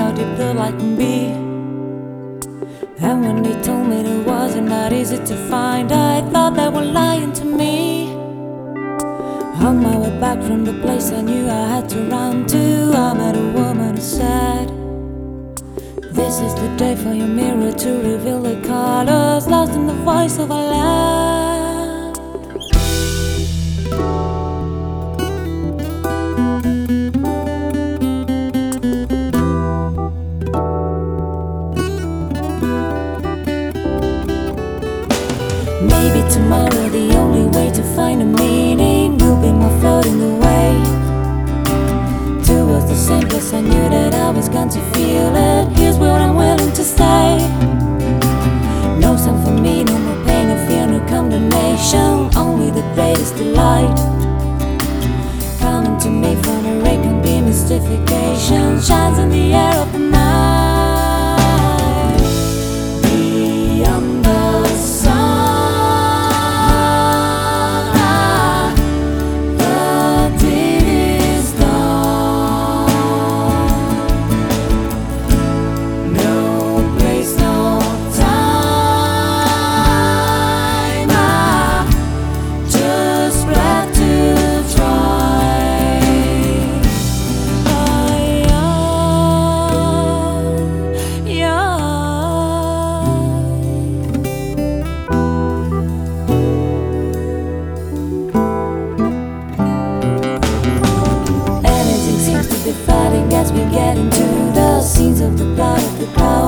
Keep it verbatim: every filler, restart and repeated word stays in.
how deep the light can be. And when they told me it wasn't that easy to find, I thought they were lying to me. On my way back from the place I knew I had to run to, I met a woman who said, "This is the day for your mirror to reveal the colors lost in the voice of our land." Maybe tomorrow the only way to find a meaning will be more floating away towards the same place I knew that I was going to feel it. Here's what I'm willing to say: no sun for me, no more pain, no fear, no condemnation, only the greatest delight coming to me from a ray can be mystification, shines in the air of the night. Beyond the sun, as we get into the scenes of the blood of the crowd.